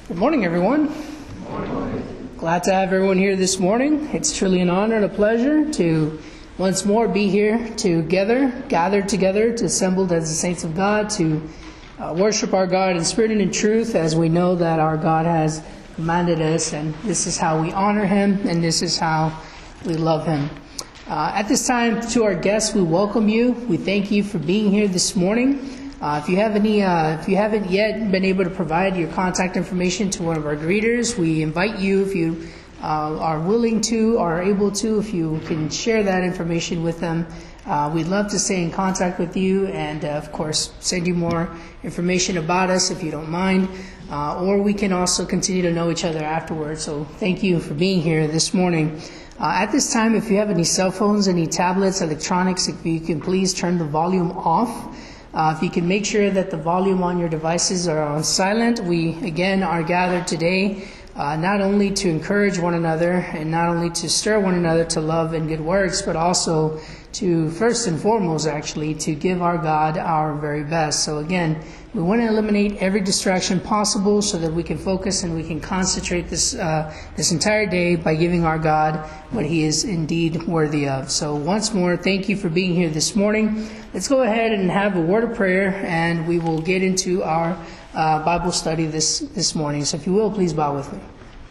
Good morning, everyone. Glad to have everyone here this morning. It's truly an honor and a pleasure to once more be here gathered together, to assembled as the saints of God, to worship our God in spirit and in truth, as we know that our God has commanded us, and this is how we honor Him, and this is how we love Him. At this time, to our guests, we welcome you. We thank you for being here this morning. If you haven't yet been able to provide your contact information to one of our greeters, we invite you, if you are willing to or are able to, if you can share that information with them. We'd love to stay in contact with you and, of course, send you more information about us if you don't mind. Or we can also continue to know each other afterwards. So thank you for being here this morning. At this time, if you have any cell phones, any tablets, electronics, if you can please turn the volume off. If you can make sure that the volume on your devices are on silent. We, again, are gathered today not only to encourage one another and not only to stir one another to love and good works, but also to, first and foremost, actually, to give our God our very best. So again, we want to eliminate every distraction possible so that we can focus and we can concentrate this entire day by giving our God what He is indeed worthy of. So once more, thank you for being here this morning. Let's go ahead and have a word of prayer, and we will get into our Bible study this morning. So if you will, please bow with me.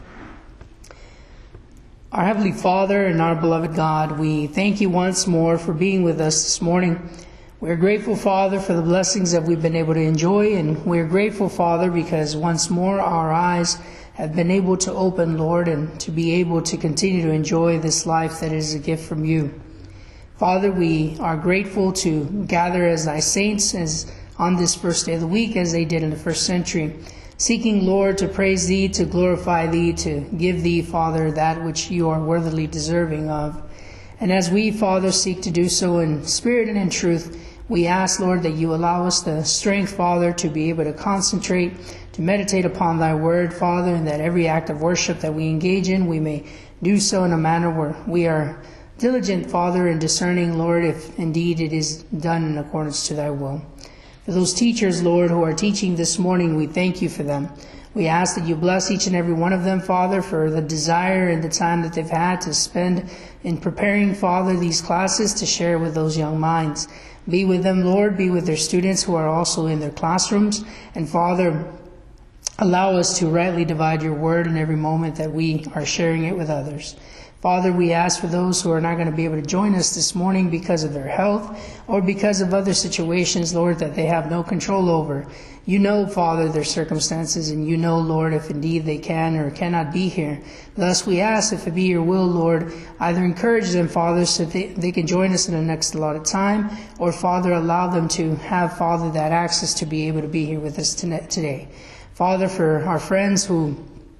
Our Heavenly Father and our beloved God, we thank you once more for being with us this morning. We're grateful, Father, for the blessings that we've been able to enjoy, and we're grateful, Father, because once more our eyes have been able to open, Lord, and to be able to continue to enjoy this life that is a gift from you. Father, we are grateful to gather as thy saints as on this first day of the week, as they did in the first century, seeking, Lord, to praise thee, to glorify thee, to give thee, Father, that which you are worthily deserving of. And as we, Father, seek to do so in spirit and in truth, we ask, Lord, that you allow us the strength, Father, to be able to concentrate, to meditate upon thy word, Father, and that every act of worship that we engage in, we may do so in a manner where we are diligent, Father, in discerning, Lord, if indeed it is done in accordance to thy will. For those teachers, Lord, who are teaching this morning, we thank you for them. We ask that you bless each and every one of them, Father, for the desire and the time that they've had to spend in preparing, Father, these classes to share with those young minds. Be with them, Lord. Be with their students who are also in their classrooms. And, Father, allow us to rightly divide your word in every moment that we are sharing it with others. Father, we ask for those who are not going to be able to join us this morning because of their health or because of other situations, Lord, that they have no control over. You know, Father, their circumstances, and you know, Lord, if indeed they can or cannot be here. Thus, we ask, if it be your will, Lord, either encourage them, Father, so that they can join us in the next allotted time, or, Father, allow them to have, Father, that access to be able to be here with us today. Father, for our friends who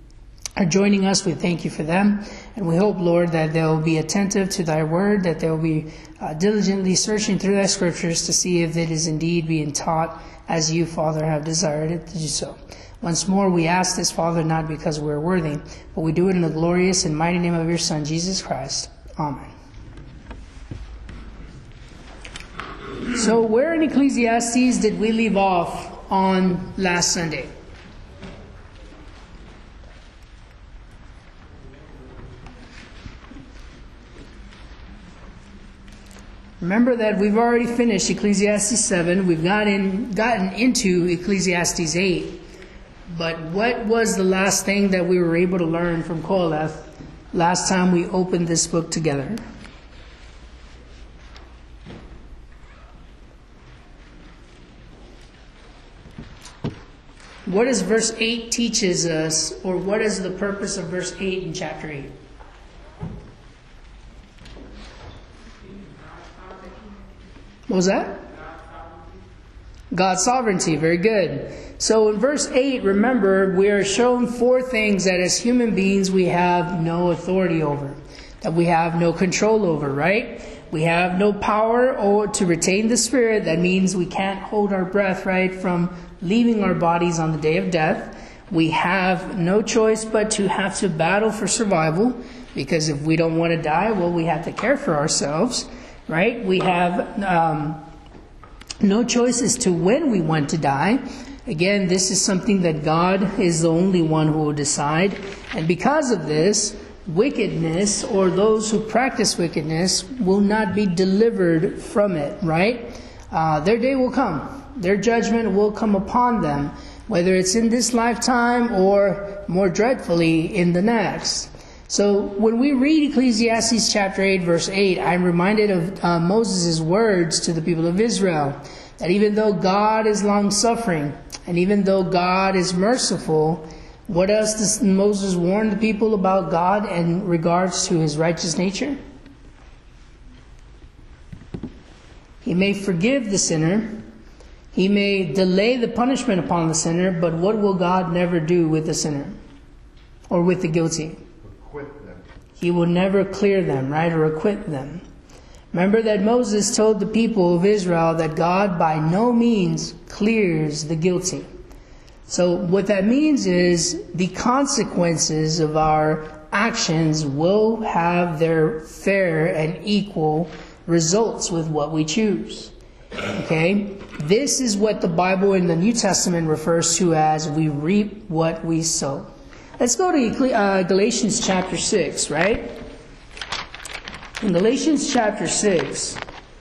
are joining us, we thank you for them. And we hope, Lord, that they'll be attentive to thy word, that they'll be diligently searching through thy scriptures to see if it is indeed being taught as you, Father, have desired it to do so. Once more, we ask this, Father, not because we're worthy, but we do it in the glorious and mighty name of your Son, Jesus Christ. Amen. So where in Ecclesiastes did we leave off on last Sunday? Remember that we've already finished Ecclesiastes 7. We've gotten into Ecclesiastes 8. But what was the last thing that we were able to learn from Qoheleth last time we opened this book together? What does verse 8 teaches us, or what is the purpose of verse 8 in chapter 8? What was that? God's sovereignty. Very good. So in verse 8, remember, we are shown four things that as human beings we have no authority over, that we have no control over, right? We have no power or to retain the spirit. That means we can't hold our breath, right, from leaving our bodies on the day of death. We have no choice but to have to battle for survival, because if we don't want to die, well, we have to care for ourselves. Right? We have no choice as to when we want to die. Again, this is something that God is the only one who will decide. And because of this, wickedness, or those who practice wickedness, will not be delivered from it, right? Their day will come. Their judgment will come upon them, whether it's in this lifetime or more dreadfully in the next. So when we read Ecclesiastes chapter 8, verse 8, I'm reminded of Moses' words to the people of Israel, that even though God is long-suffering, and even though God is merciful, what else does Moses warn the people about God in regards to his righteous nature? He may forgive the sinner. He may delay the punishment upon the sinner, but what will God never do with the sinner or with the guilty? Acquit them. He will never clear them, right, or acquit them. Remember that Moses told the people of Israel that God by no means clears the guilty. So what that means is the consequences of our actions will have their fair and equal results with what we choose. Okay? This is what the Bible in the New Testament refers to as we reap what we sow. Let's go to Galatians chapter 6, right? In Galatians chapter 6,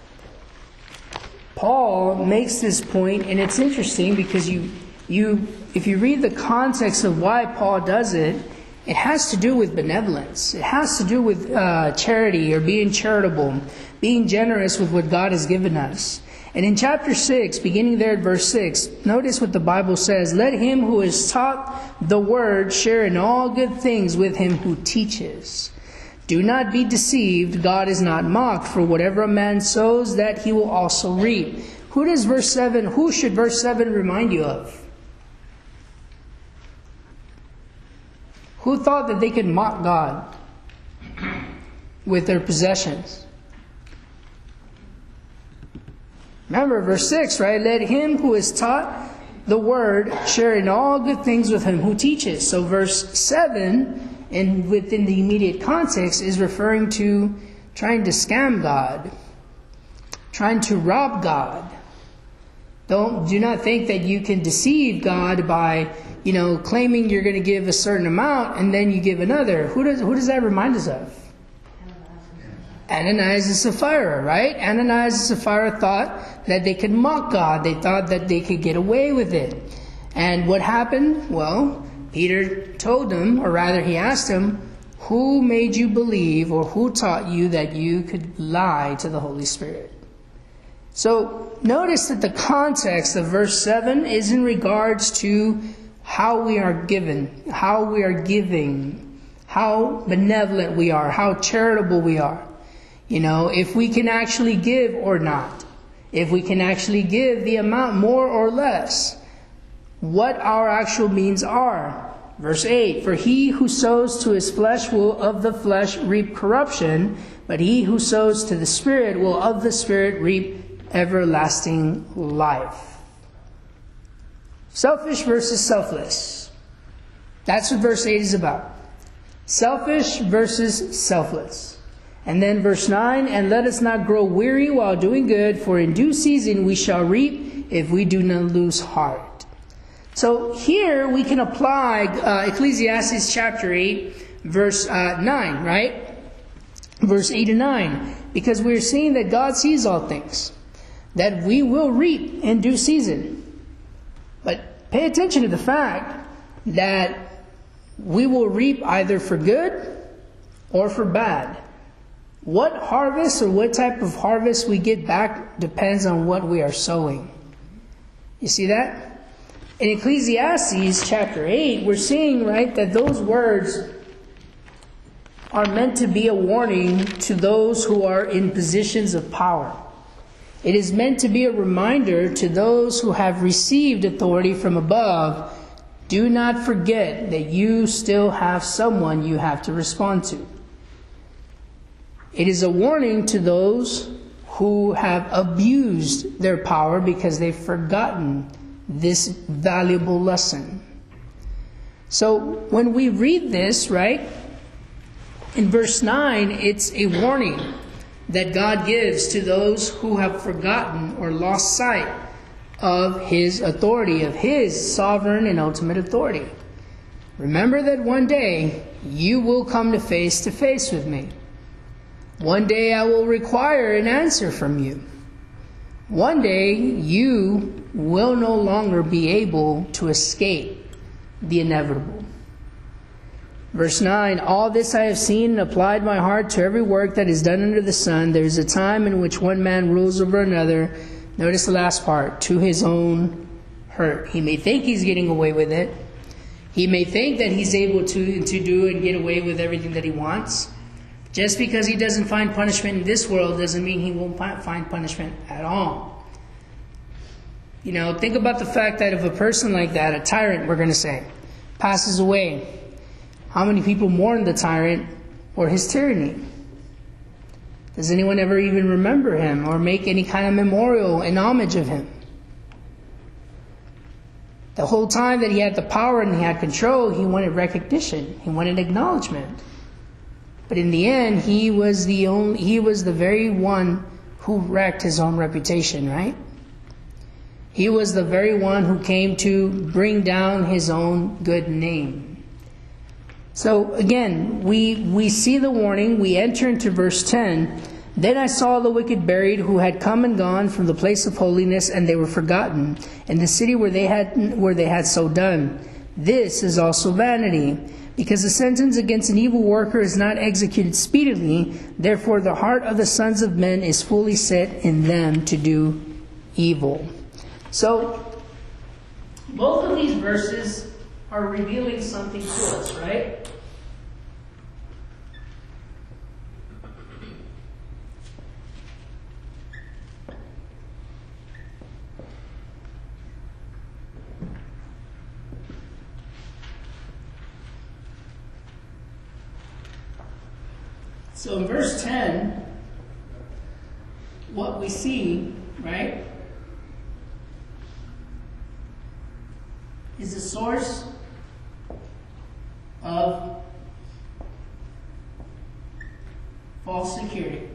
Paul makes this point, and it's interesting because if you read the context of why Paul does it, it has to do with benevolence. It has to do with charity, or being charitable, being generous with what God has given us. And in chapter 6, beginning there at verse 6, notice what the Bible says. Let him who is taught the word share in all good things with him who teaches. Do not be deceived. God is not mocked. For whatever a man sows, that he will also reap. Who should verse 7 remind you of? Who thought that they could mock God with their possessions? Remember verse 6, right? Let him who is taught the word share in all good things with him who teaches. So verse 7, and within the immediate context, is referring to trying to scam God, trying to rob God. Do not think that you can deceive God by, claiming you're going to give a certain amount and then you give another. Who does that remind us of? Ananias and Sapphira, right? Ananias and Sapphira thought that they could mock God. They thought that they could get away with it. And what happened? Well, Peter told them, or rather he asked them, who made you believe, or who taught you that you could lie to the Holy Spirit? So notice that the context of verse 7 is in regards to how we are given, how we are giving, how benevolent we are, how charitable we are. If we can actually give or not. If we can actually give the amount more or less. What our actual means are. Verse 8, for he who sows to his flesh will of the flesh reap corruption, but he who sows to the Spirit will of the Spirit reap everlasting life. Selfish versus selfless. That's what verse 8 is about. Selfish versus selfless. And then verse 9, and let us not grow weary while doing good, for in due season we shall reap if we do not lose heart. So here we can apply Ecclesiastes chapter 8, verse 9, right? Verse 8 and 9. Because we're seeing that God sees all things. That we will reap in due season. But pay attention to the fact that we will reap either for good or for bad. What harvest or what type of harvest we get back depends on what we are sowing. You see that? In Ecclesiastes chapter 8, we're seeing, right, that those words are meant to be a warning to those who are in positions of power. It is meant to be a reminder to those who have received authority from above. Do not forget that you still have someone you have to respond to. It is a warning to those who have abused their power because they've forgotten this valuable lesson. So when we read this, right, in verse 9, it's a warning that God gives to those who have forgotten or lost sight of his authority, of his sovereign and ultimate authority. Remember that one day you will come to face with me. One day I will require an answer from you. One day you will no longer be able to escape the inevitable. Verse 9, all this I have seen and applied my heart to every work that is done under the sun. There is a time in which one man rules over another. Notice the last part, to his own hurt. He may think he's getting away with it. He may think that he's able to do and get away with everything that he wants. Just because he doesn't find punishment in this world doesn't mean he won't find punishment at all. You know, think about the fact that if a person like that, a tyrant, we're going to say, passes away, how many people mourn the tyrant or his tyranny? Does anyone ever even remember him or make any kind of memorial in homage of him? The whole time that he had the power and he had control, he wanted recognition. He wanted acknowledgement. But in the end, he was the very one who wrecked his own reputation, right? He was the very one who came to bring down his own good name. So again, we see the warning. We enter into verse 10. Then I saw the wicked buried, who had come and gone from the place of holiness, and they were forgotten in the city where they had so done. This is also vanity, because the sentence against an evil worker is not executed speedily. Therefore the heart of the sons of men is fully set in them to do evil. So both of these verses are revealing something to us, right? So in verse 10, what we see, right, is the source of false security.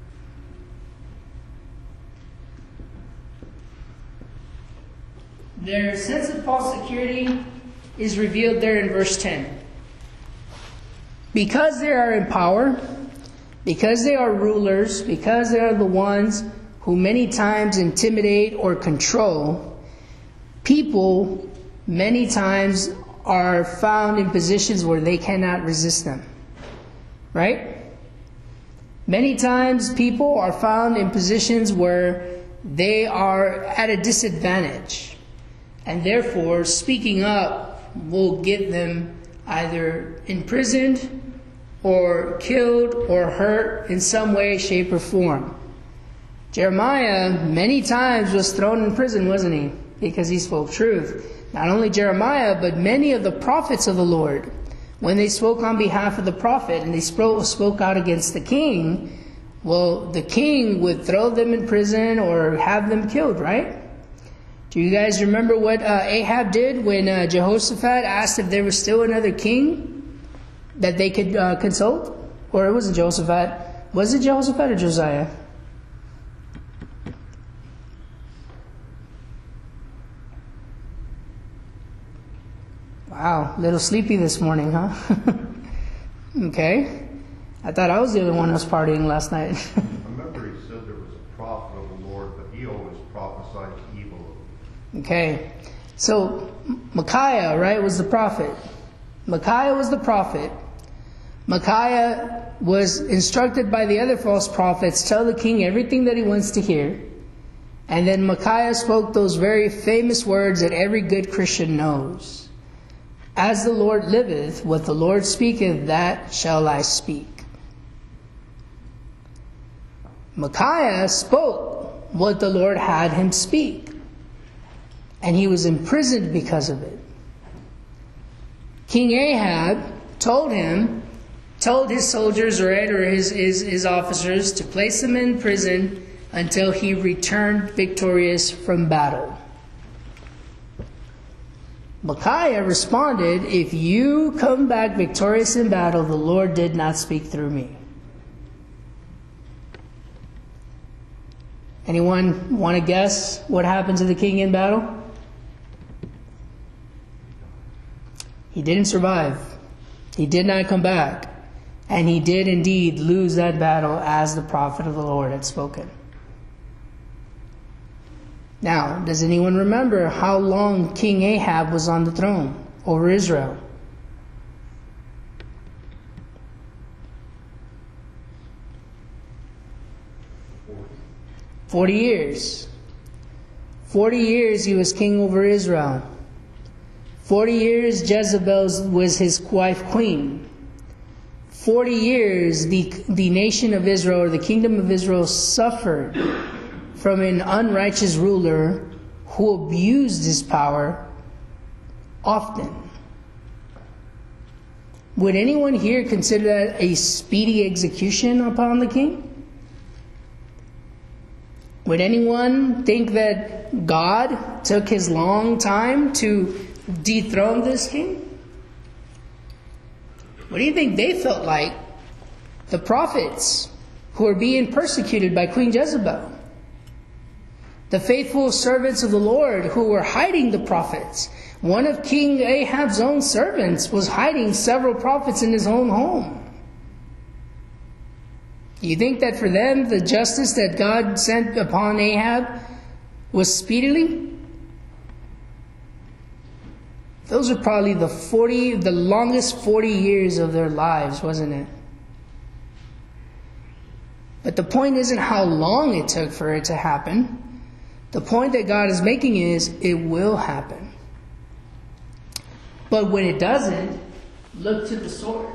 Their sense of false security is revealed there in verse 10. Because they are in power, because they are rulers, because they are the ones who many times intimidate or control, people many times are found in positions where they cannot resist them. Right? Many times people are found in positions where they are at a disadvantage. And therefore, speaking up will get them either imprisoned or killed or hurt in some way, shape, or form. Jeremiah many times was thrown in prison, wasn't he? Because he spoke truth. Not only Jeremiah, but many of the prophets of the Lord, when they spoke on behalf of the prophet and they spoke out against the king, well, the king would throw them in prison or have them killed, right? Do you guys remember what Ahab did when Jehoshaphat asked if there was still another king that they could consult? Or it wasn't Jehoshaphat. Was it Jehoshaphat or Josiah? Wow, a little sleepy this morning, huh? Okay. I thought I was the only one who was partying last night. I remember he said there was a prophet of the Lord, but he always prophesied evil. Okay. So Micaiah, right, was the prophet. Micaiah was the prophet. Micaiah was instructed by the other false prophets, tell the king everything that he wants to hear. And then Micaiah spoke those very famous words that every good Christian knows. As the Lord liveth, what the Lord speaketh, that shall I speak. Micaiah spoke what the Lord had him speak. And he was imprisoned because of it. King Ahab told his soldiers, right, or his officers, to place him in prison until he returned victorious from battle. Micaiah responded, if you come back victorious in battle, the Lord did not speak through me. Anyone want to guess what happened to the king in battle? He didn't survive. He did not come back. And he did indeed lose that battle as the prophet of the Lord had spoken. Now, does anyone remember how long King Ahab was on the throne over Israel? 40 years. 40 years he was king over Israel. 40 years Jezebel was his wife queen. 40 years the nation of Israel, or the kingdom of Israel, suffered from an unrighteous ruler who abused his power often. Would anyone here consider that a speedy execution upon the king? Would anyone think that God took his long time to dethrone this king? What do you think they felt like? The prophets who were being persecuted by Queen Jezebel. The faithful servants of the Lord who were hiding the prophets. One of King Ahab's own servants was hiding several prophets in his own home. Do you think that for them the justice that God sent upon Ahab was speedily? Those are probably the longest 40 years of their lives, wasn't it? But the point isn't how long it took for it to happen. The point that God is making is it will happen. But when it doesn't, look to the source.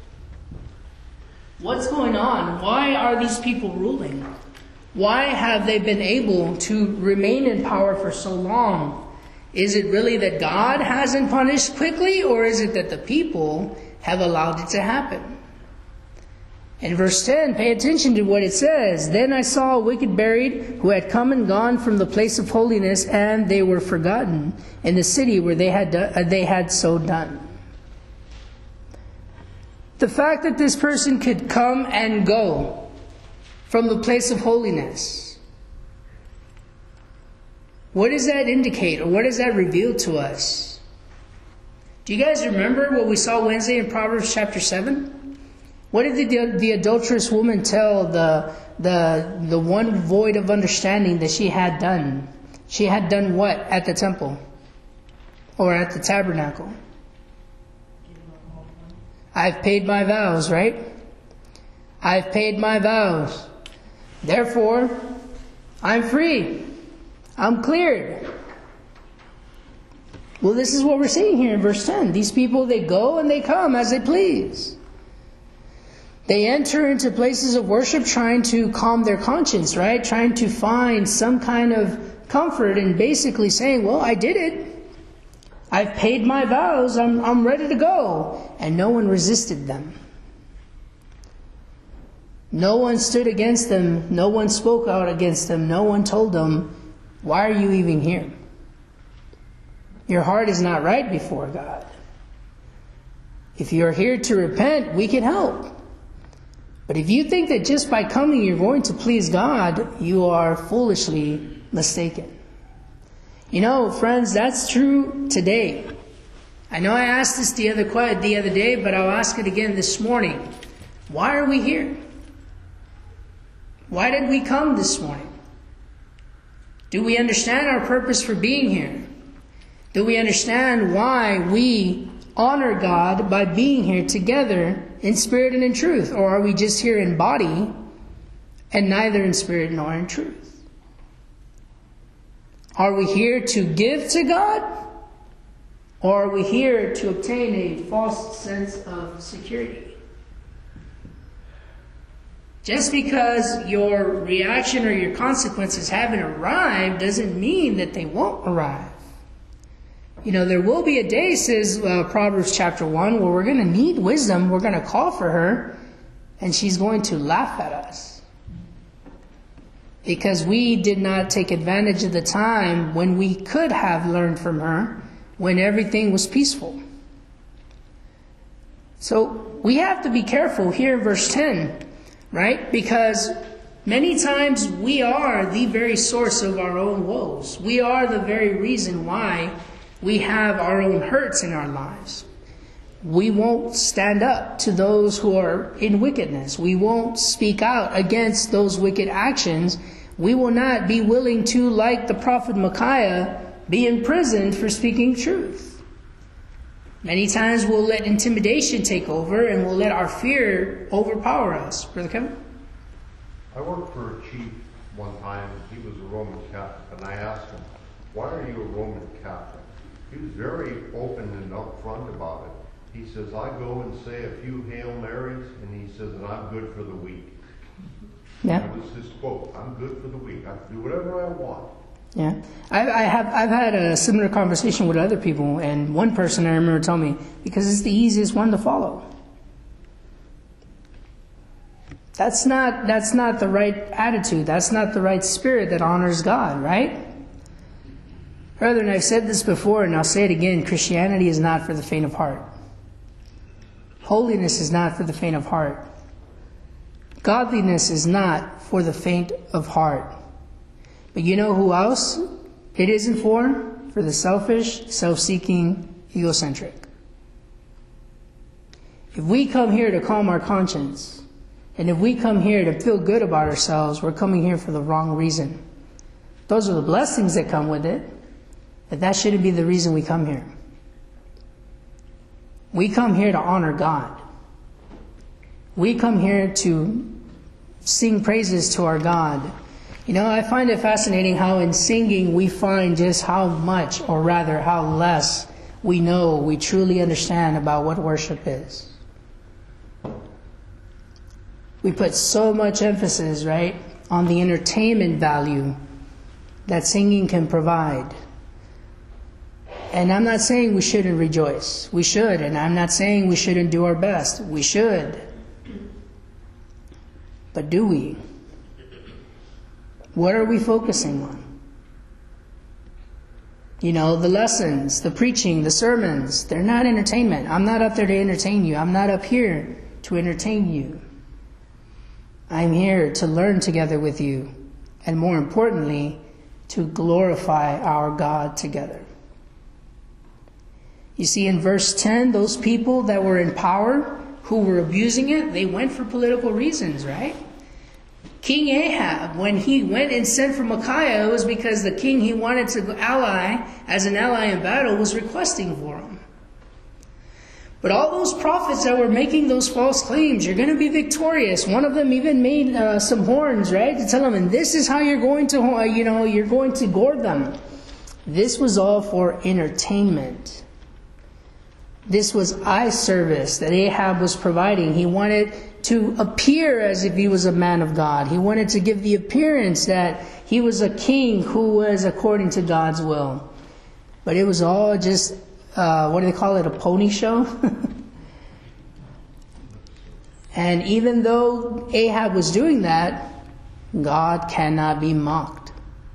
What's going on? Why are these people ruling? Why have they been able to remain in power for so long? Is it really that God hasn't punished quickly, or is it that the people have allowed it to happen? In verse 10, pay attention to what it says. Then I saw a wicked buried, who had come and gone from the place of holiness, and they were forgotten in the city where they had so done. The fact that this person could come and go from the place of holiness, what does that indicate, or what does that reveal to us? Do you guys remember what we saw Wednesday in Proverbs chapter 7? What did the adulterous woman tell the one void of understanding that she had done? She had done what at the temple or at the tabernacle? I've paid my vows, right? I've paid my vows. Therefore, I'm free. I'm cleared. Well, this is what we're seeing here in verse 10. These people, they go and they come as they please. They enter into places of worship trying to calm their conscience, right? Trying to find some kind of comfort and basically saying, well, I did it. I've paid my vows. I'm ready to go. And no one resisted them. No one stood against them. No one spoke out against them. No one told them, why are you even here? Your heart is not right before God. If you're here to repent, we can help. But if you think that just by coming you're going to please God, you are foolishly mistaken. You know, friends, that's true today. I know I asked this the other day, but I'll ask it again this morning. Why are we here? Why did we come this morning? Do we understand our purpose for being here? Do we understand why we honor God by being here together in spirit and in truth? Or are we just here in body and neither in spirit nor in truth? Are we here to give to God? Or are we here to obtain a false sense of security? Just because your reaction or your consequences haven't arrived doesn't mean that they won't arrive. You know, there will be a day, says Proverbs chapter 1, where we're going to need wisdom. We're going to call for her, and she's going to laugh at us. Because we did not take advantage of the time when we could have learned from her, when everything was peaceful. So we have to be careful here in verse 10, right? Because Many times we are the very source of our own woes. We are the very reason why we have our own hurts in our lives. We won't stand up to those who are in wickedness. We won't speak out against those wicked actions. We will not be willing to, like the prophet Micaiah, be imprisoned for speaking truth. Many times we'll let intimidation take over and we'll let our fear overpower us. Brother Kevin? I worked for a chief one time. He was a Roman Catholic, and I asked him, "Why are you a Roman Catholic?" He was very open and upfront about it. He says, "I go and say a few Hail Marys," and he says, "and I'm good for the week." Yeah. That was his quote. "I'm good for the week. I can do whatever I want." Yeah, I've had a similar conversation with other people, and one person I remember told me, because it's the easiest one to follow. That's not the right attitude. That's not the right spirit that honors God, right? Brethren, I've said this before and I'll say it again. Christianity is not for the faint of heart. Holiness is not for the faint of heart. Godliness is not for the faint of heart. But you know who else it isn't for? For the selfish, self-seeking, egocentric. If we come here to calm our conscience, and if we come here to feel good about ourselves, we're coming here for the wrong reason. Those are the blessings that come with it, but that shouldn't be the reason we come here. We come here to honor God. We come here to sing praises to our God. You know, I find it fascinating how in singing we find just how much, or rather how less, we truly understand about what worship is. We put so much emphasis, right, on the entertainment value that singing can provide. And I'm not saying we shouldn't rejoice. We should. And I'm not saying we shouldn't do our best. We should. But do we? What are we focusing on? You know, the lessons, the preaching, the sermons, they're not entertainment. I'm not up there to entertain you. I'm not up here to entertain you. I'm here to learn together with you, and more importantly, to glorify our God together. You see, in verse 10, those people that were in power, who were abusing it, they went for political reasons, right? King Ahab, when he went and sent for Micaiah, it was because the king he wanted to ally, as an ally in battle, was requesting for him. But all those prophets that were making those false claims, you're going to be victorious. One of them even made some horns, right? To tell them, and this is how you're going to, you're going to gored them. This was all for entertainment. This was eye service that Ahab was providing. He wanted to appear as if he was a man of God. He wanted to give the appearance that he was a king who was according to God's will. But it was all just, what do they call it, a pony show? And even though Ahab was doing that, God cannot be mocked.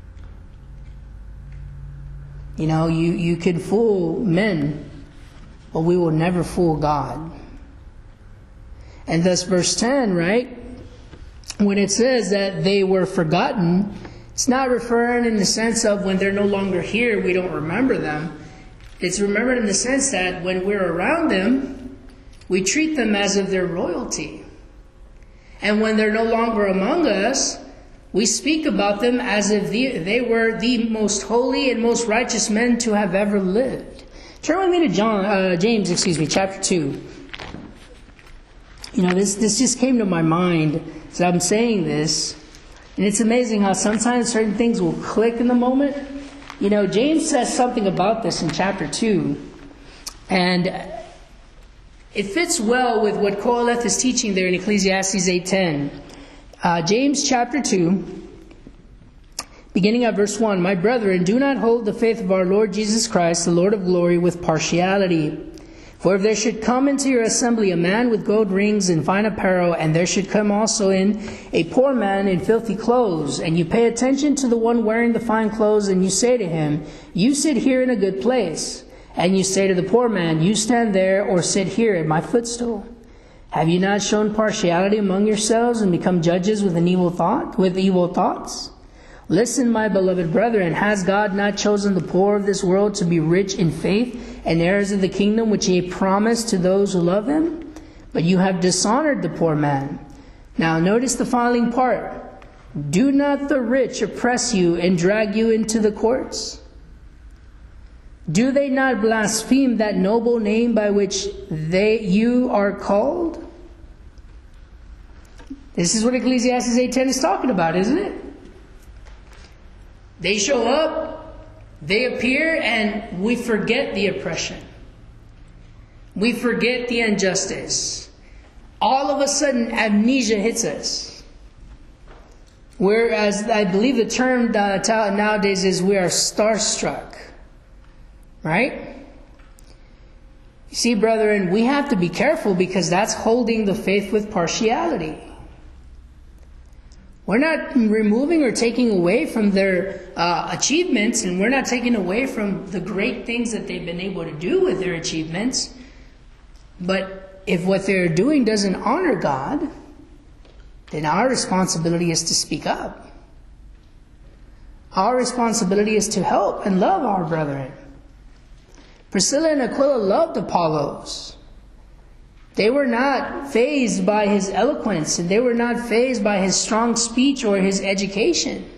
You know, you can fool men, but we will never fool God. And thus verse 10, right? When it says that they were forgotten, it's not referring in the sense of when they're no longer here, we don't remember them. It's remembered in the sense that when we're around them, we treat them as if they're royalty. And when they're no longer among us, we speak about them as if they were the most holy and most righteous men to have ever lived. Turn with me to James, chapter 2. You know, this just came to my mind as I'm saying this. And it's amazing how sometimes certain things will click in the moment. You know, James says something about this in chapter 2. And it fits well with what Koheleth is teaching there in Ecclesiastes 8:10. James chapter 2, beginning at verse 1. My brethren, do not hold the faith of our Lord Jesus Christ, the Lord of glory, with partiality. For if there should come into your assembly a man with gold rings and fine apparel, and there should come also in a poor man in filthy clothes, and you pay attention to the one wearing the fine clothes, and you say to him, you sit here in a good place. And you say to the poor man, you stand there or sit here at my footstool. Have you not shown partiality among yourselves and become judges with evil thoughts? Listen, my beloved brethren, has God not chosen the poor of this world to be rich in faith and heirs of the kingdom which he promised to those who love him? But you have dishonored the poor man. Now notice the following part. Do not the rich oppress you and drag you into the courts? Do they not blaspheme that noble name by which you are called? This is what Ecclesiastes 8:10 is talking about, isn't it? They show up, they appear, and we forget the oppression. We forget the injustice. All of a sudden, amnesia hits us. Whereas I believe the term nowadays is we are starstruck. Right? You see, brethren, we have to be careful because that's holding the faith with partiality. We're not removing or taking away from their achievements, and we're not taking away from the great things that they've been able to do with their achievements. But if what they're doing doesn't honor God, then our responsibility is to speak up. Our responsibility is to help and love our brethren. Priscilla and Aquila loved Apollos. They were not fazed by his eloquence, and they were not fazed by his strong speech or his education.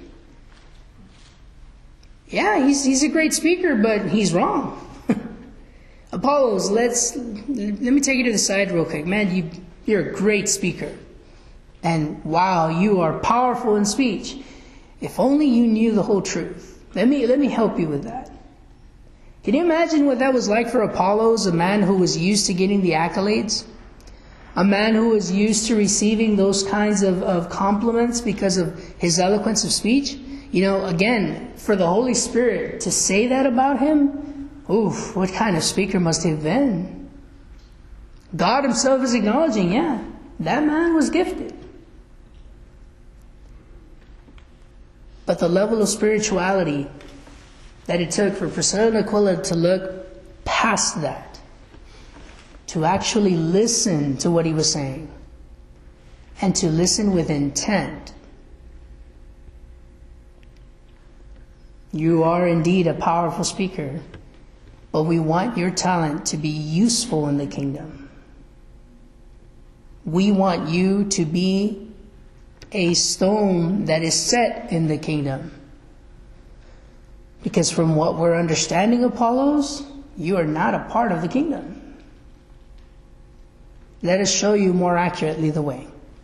Yeah, he's a great speaker, but he's wrong. Apollos, let me take you to the side real quick. Man, you're a great speaker. And wow, you are powerful in speech. If only you knew the whole truth. Let me help you with that. Can you imagine what that was like for Apollos, a man who was used to getting the accolades? A man who was used to receiving those kinds of compliments because of his eloquence of speech? You know, again, for the Holy Spirit to say that about him, oof, what kind of speaker must he have been? God himself is acknowledging, yeah, that man was gifted. But the level of spirituality that it took for Priscilla and Aquila to look past that, to actually listen to what he was saying, and to listen with intent. You are indeed a powerful speaker, but we want your talent to be useful in the kingdom. We want you to be a stone that is set in the kingdom. Because from what we're understanding, Apollos, you are not a part of the kingdom. Let us show you more accurately the way.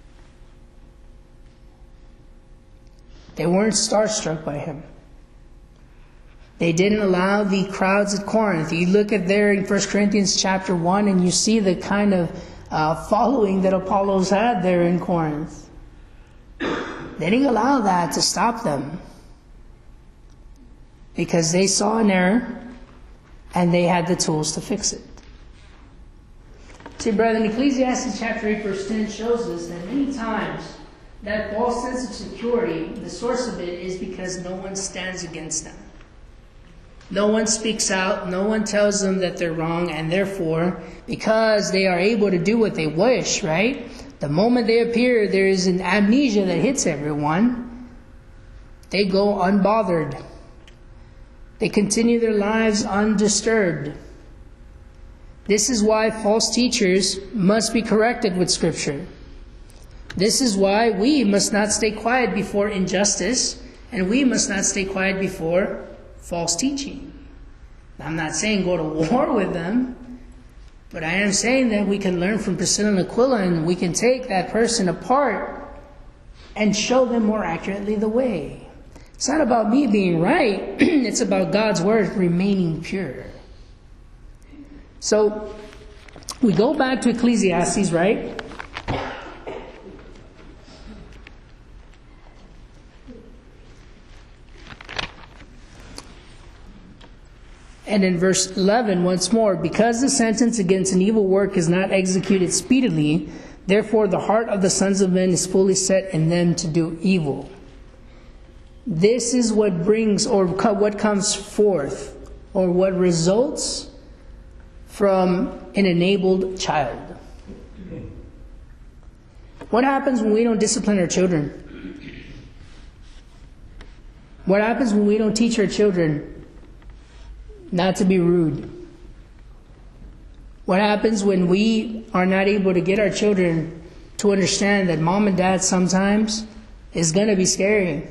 They weren't starstruck by him. They didn't allow the crowds at Corinth. You look at there in 1 Corinthians chapter 1 and you see the kind of following that Apollos had there in Corinth. They didn't allow that to stop them. Because they saw an error and they had the tools to fix it. See, brethren, Ecclesiastes chapter 8 verse 10 shows us that many times that false sense of security, the source of it is because no one stands against them. No one speaks out, no one tells them that they're wrong, and therefore, because they are able to do what they wish, right? The moment they appear, there is an amnesia that hits everyone. They go unbothered. They continue their lives undisturbed. This is why false teachers must be corrected with Scripture. This is why we must not stay quiet before injustice, and we must not stay quiet before false teaching. I'm not saying go to war with them, but I am saying that we can learn from Priscilla and Aquila, and we can take that person apart and show them more accurately the way. It's not about me being right. It's about God's word remaining pure. So, we go back to Ecclesiastes, right? And in verse 11, once more, because the sentence against an evil work is not executed speedily, therefore the heart of the sons of men is fully set in them to do evil. This is what brings, or what comes forth, or what results from an enabled child. What happens when we don't discipline our children? What happens when we don't teach our children not to be rude? What happens when we are not able to get our children to understand that mom and dad sometimes is going to be scary?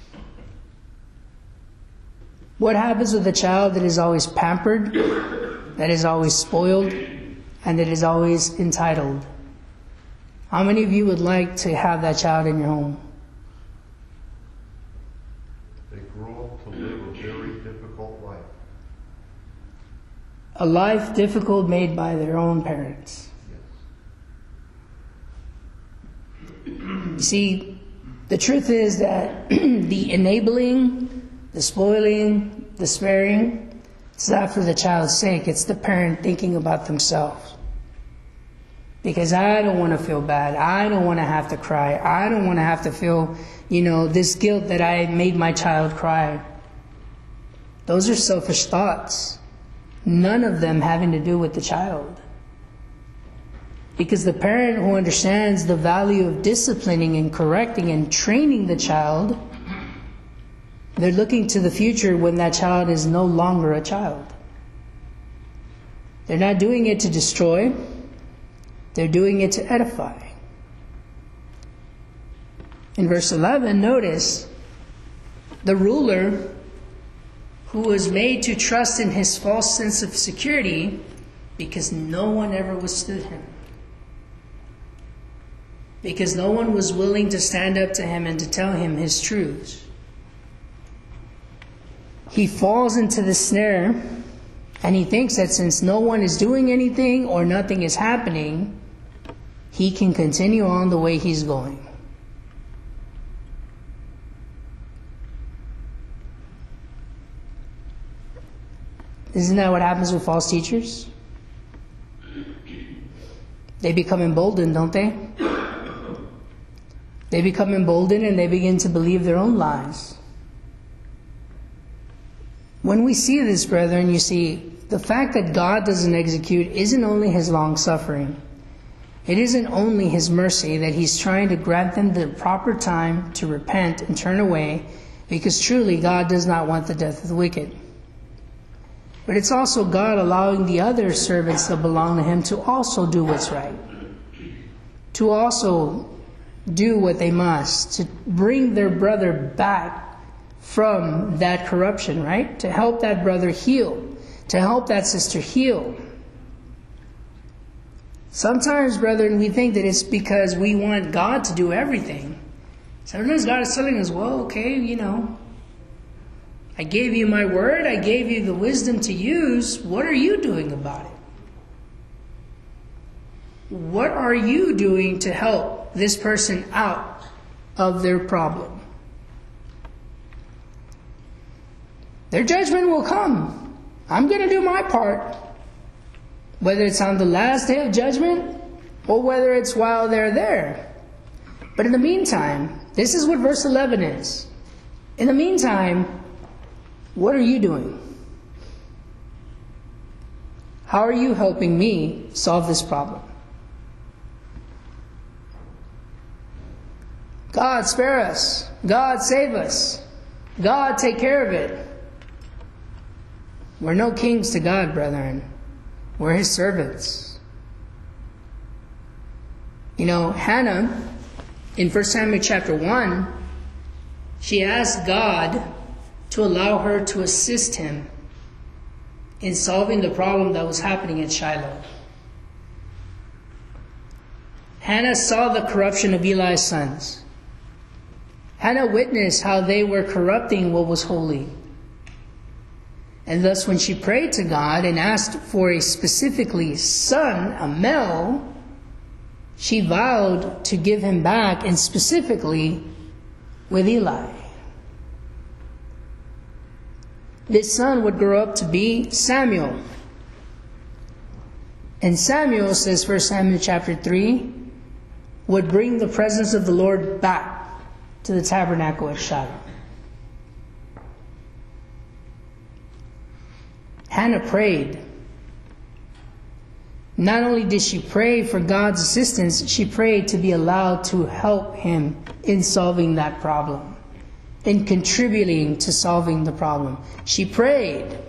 What happens with a child that is always pampered, that is always spoiled, and that is always entitled? How many of you would like to have that child in your home? They grow up to live a very difficult life. A life difficult made by their own parents. Yes. You see, the truth is that the enabling, the spoiling, the sparing, it's not for the child's sake. It's the parent thinking about themselves. Because I don't want to feel bad. I don't want to have to cry. I don't want to have to feel, this guilt that I made my child cry. Those are selfish thoughts. None of them having to do with the child. Because the parent who understands the value of disciplining and correcting and training the child, they're looking to the future when that child is no longer a child. They're not doing it to destroy. They're doing it to edify. In verse 11, notice the ruler who was made to trust in his false sense of security because no one ever withstood him. Because no one was willing to stand up to him and to tell him his truths. He falls into the snare and he thinks that since no one is doing anything or nothing is happening, he can continue on the way he's going. Isn't that what happens with false teachers? They become emboldened, don't they? They become emboldened and they begin to believe their own lies. When we see this, brethren, you see, the fact that God doesn't execute isn't only his long suffering. It isn't only his mercy that he's trying to grant them the proper time to repent and turn away, because truly God does not want the death of the wicked. But it's also God allowing the other servants that belong to him to also do what's right. To also do what they must. To bring their brother back from that corruption, right? To help that brother heal. To help that sister heal. Sometimes, brethren, we think that it's because we want God to do everything. Sometimes God is telling us, well, okay, I gave you my word. I gave you the wisdom to use. What are you doing about it? What are you doing to help this person out of their problem? Their judgment will come. I'm going to do my part. Whether it's on the last day of judgment or whether it's while they're there. But in the meantime, this is what verse 11 is. In the meantime, what are you doing? How are you helping me solve this problem? God, spare us. God, save us. God, take care of it. We're no kings to God, brethren. We're his servants. Hannah, in 1 Samuel chapter 1, she asked God to allow her to assist him in solving the problem that was happening at Shiloh. Hannah saw the corruption of Eli's sons. Hannah witnessed how they were corrupting what was holy. And thus when she prayed to God and asked for a specifically son, a male, she vowed to give him back, and specifically with Eli. This son would grow up to be Samuel. And Samuel, says 1 Samuel chapter 3, would bring the presence of the Lord back to the tabernacle at Shiloh. Hannah prayed. Not only did she pray for God's assistance, she prayed to be allowed to help him in solving that problem, in contributing to solving the problem. She prayed.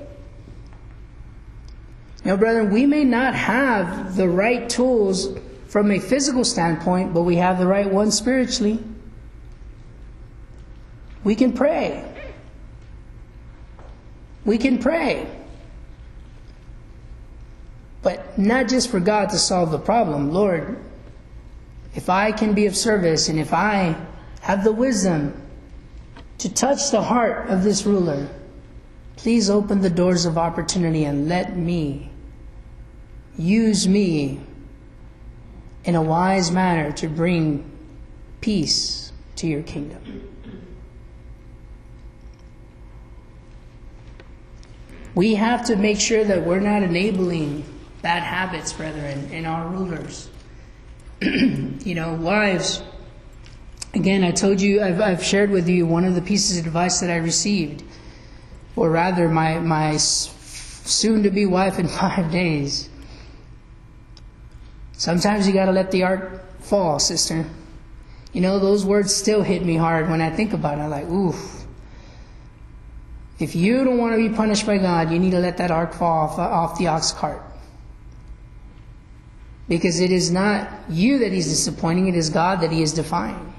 Now, brethren, we may not have the right tools from a physical standpoint, but we have the right ones spiritually. We can pray. We can pray. But not just for God to solve the problem. Lord, if I can be of service and if I have the wisdom to touch the heart of this ruler, please open the doors of opportunity and use me in a wise manner to bring peace to your kingdom. We have to make sure that we're not enabling bad habits, brethren, in our rulers. Wives, again, I told you, I've shared with you one of the pieces of advice that I received, or rather my soon-to-be wife in 5 days. Sometimes you got to let the ark fall, sister. Those words still hit me hard when I think about it. I'm like, oof. If you don't want to be punished by God, you need to let that ark fall off the ox cart. Because it is not you that he's disappointing, it is God that he is defying.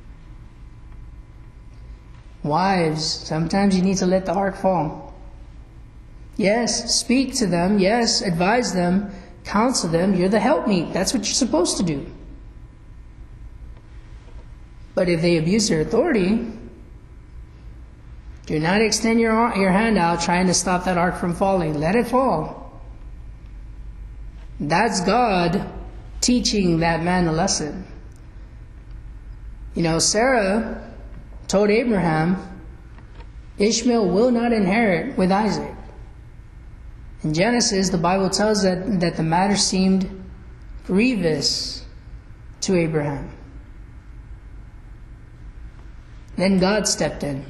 Wives, sometimes you need to let the ark fall. Yes, speak to them. Yes, advise them. Counsel them. You're the helpmeet. That's what you're supposed to do. But if they abuse their authority, do not extend your hand out trying to stop that ark from falling. Let it fall. That's God teaching that man a lesson. Sarah told Abraham, Ishmael will not inherit with Isaac. In Genesis, the Bible tells us that the matter seemed grievous to Abraham. Then God stepped in.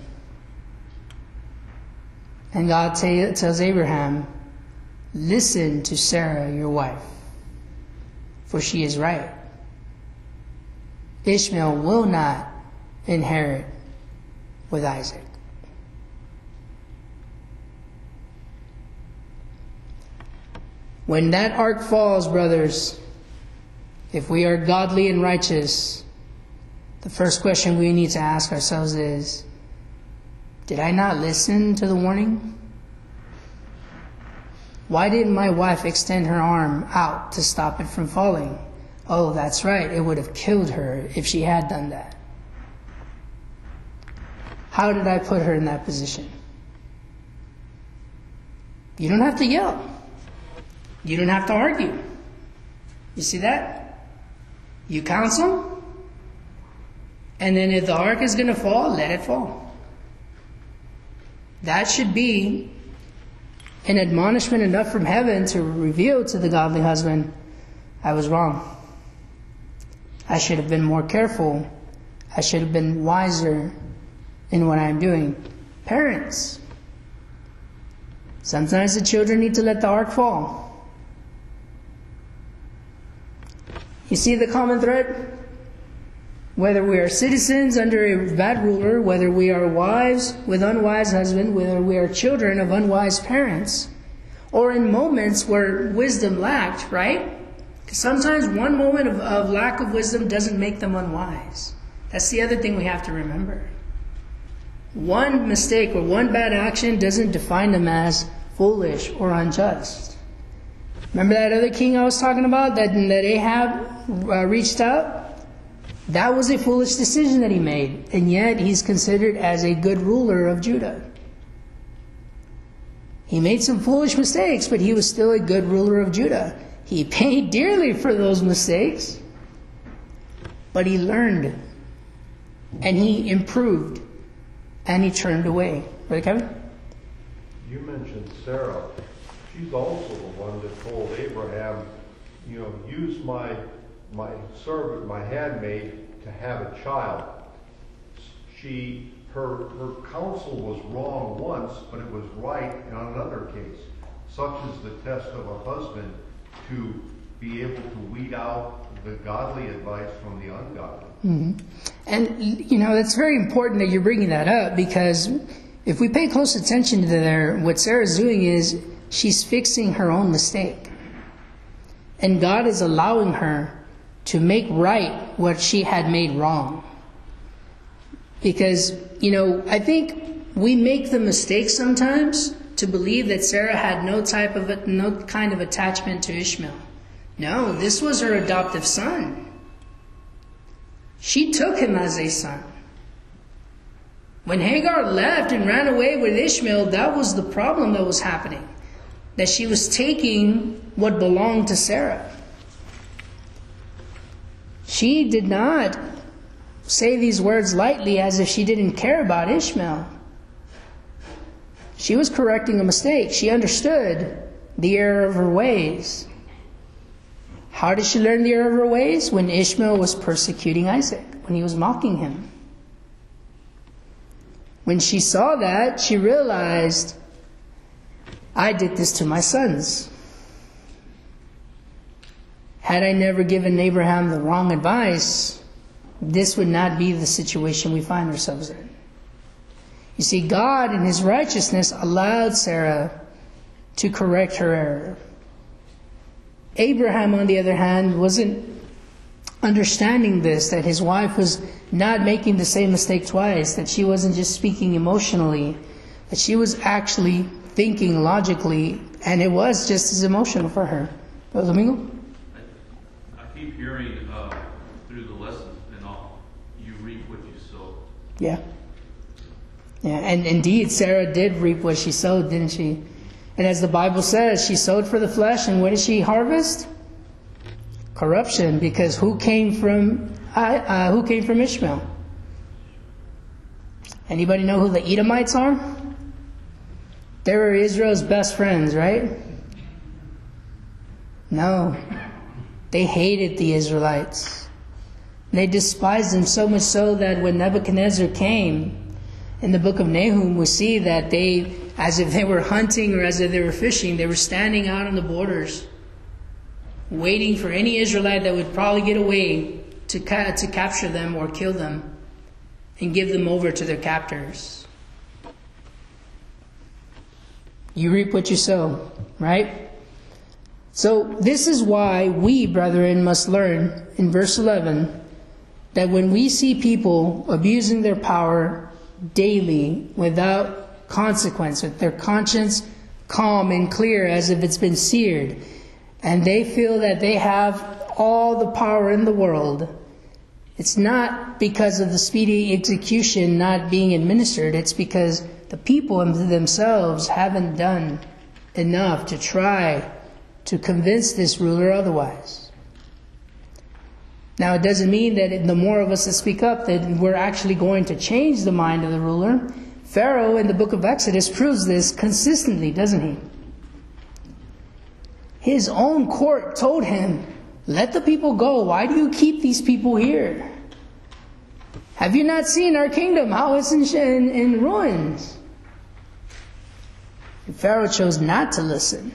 And God tells Abraham, listen to Sarah, your wife, for she is right. Ishmael will not inherit with Isaac. When that ark falls, brothers, if we are godly and righteous, the first question we need to ask ourselves is, did I not listen to the warning? Why didn't my wife extend her arm out to stop it from falling? Oh, that's right. It would have killed her if she had done that. How did I put her in that position? You don't have to yell. You don't have to argue. You see that? You counsel. And then if the ark is going to fall, let it fall. That should be an admonishment enough from heaven to reveal to the godly husband, I was wrong. I should have been more careful. I should have been wiser in what I'm doing. Parents, sometimes the children need to let the ark fall. You see the common thread? Whether we are citizens under a bad ruler, whether we are wives with unwise husbands, whether we are children of unwise parents, or in moments where wisdom lacked, right? Because sometimes one moment of lack of wisdom doesn't make them unwise. That's the other thing we have to remember. One mistake or one bad action doesn't define them as foolish or unjust. Remember that other king I was talking about that Ahab reached out? That was a foolish decision that he made, and yet he's considered as a good ruler of Judah. He made some foolish mistakes, but he was still a good ruler of Judah. He paid dearly for those mistakes, but he learned, and he improved, and he turned away. Brother Kevin? You mentioned Sarah. She's also the one that told Abraham, use my servant, my handmaid, to have a child. Her counsel was wrong once, but it was right on another case. Such is the test of a husband to be able to weed out the godly advice from the ungodly. Mm-hmm. And, it's very important that you're bringing that up, because if we pay close attention to there, what Sarah's doing is she's fixing her own mistake. And God is allowing her to make right what she had made wrong. Because, I think we make the mistake sometimes to believe that Sarah had no kind of attachment to Ishmael. No, this was her adoptive son. She took him as a son. When Hagar left and ran away with Ishmael, that was the problem that was happening. That she was taking what belonged to Sarah. She did not say these words lightly as if she didn't care about Ishmael. She was correcting a mistake. She understood the error of her ways. How did she learn the error of her ways? When Ishmael was persecuting Isaac, when he was mocking him. When she saw that, she realized, I did this to my sons. Had I never given Abraham the wrong advice, this would not be the situation we find ourselves in. You see, God in His righteousness allowed Sarah to correct her error. Abraham, on the other hand, wasn't understanding this, that his wife was not making the same mistake twice, that she wasn't just speaking emotionally, that she was actually thinking logically, and it was just as emotional for her. Brother Domingo? I keep hearing through the lessons and all, you reap what you sow. Yeah. Yeah, and indeed, Sarah did reap what she sowed, didn't she? And as the Bible says, she sowed for the flesh, and what did she harvest? Corruption, because who came from Ishmael? Anybody know who the Edomites are? They were Israel's best friends, right? No. They hated the Israelites. They despised them so much so that when Nebuchadnezzar came, in the book of Nahum, we see that they, as if they were hunting or as if they were fishing, they were standing out on the borders, waiting for any Israelite that would probably get away to capture them or kill them and give them over to their captors. You reap what you sow, right? So this is why we, brethren, must learn in verse 11 that when we see people abusing their power daily without consequence, with their conscience calm and clear as if it's been seared, and they feel that they have all the power in the world, it's not because of the speedy execution not being administered. It's because the people themselves haven't done enough to try to convince this ruler otherwise. Now, it doesn't mean that the more of us that speak up that we're actually going to change the mind of the ruler. Pharaoh in the book of Exodus proves this consistently, doesn't he? His own court told him, let the people go. Why do you keep these people here? Have you not seen our kingdom, how it's in ruins? And Pharaoh chose not to listen.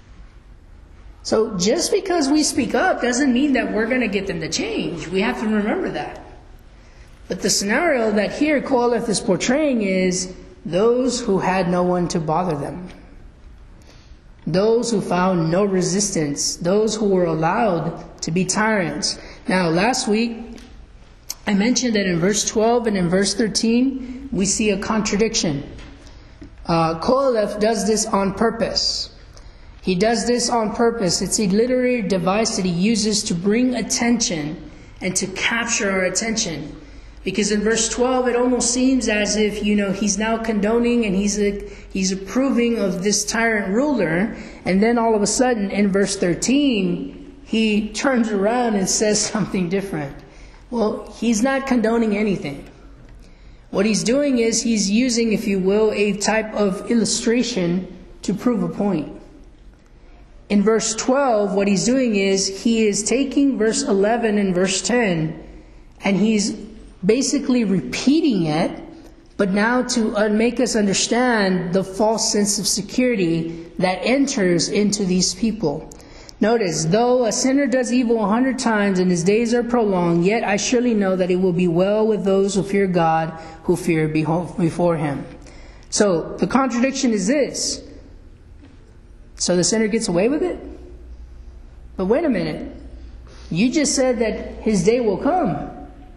So just because we speak up doesn't mean that we're going to get them to change. We have to remember that. But the scenario that here Qoheleth is portraying is those who had no one to bother them. Those who found no resistance. Those who were allowed to be tyrants. Now, last week, I mentioned that in verse 12 and in verse 13, we see a contradiction. Qoheleth does this on purpose. He does this on purpose. It's a literary device that he uses to bring attention and to capture our attention. Because in verse 12, it almost seems as if, he's now condoning and he's approving of this tyrant ruler. And then all of a sudden, in verse 13, he turns around and says something different. Well, he's not condoning anything. What he's doing is he's using, if you will, a type of illustration to prove a point. In verse 12, what he's doing is he is taking verse 11 and verse 10, and he's basically repeating it, but now to make us understand the false sense of security that enters into these people. Notice, though a sinner does evil 100 times and his days are prolonged, yet I surely know that it will be well with those who fear God, who fear before him. So the contradiction is this. So the sinner gets away with it? But wait a minute. You just said that his day will come.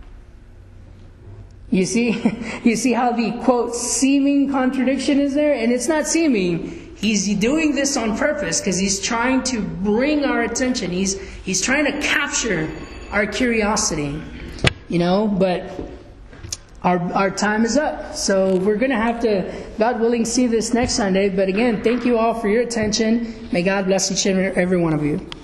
You see how the, quote, seeming contradiction is there? And it's not seeming. He's doing this on purpose because he's trying to bring our attention. He's trying to capture our curiosity. But our time is up. So we're going to have to, God willing, see this next Sunday. But again, thank you all for your attention. May God bless each and every one of you.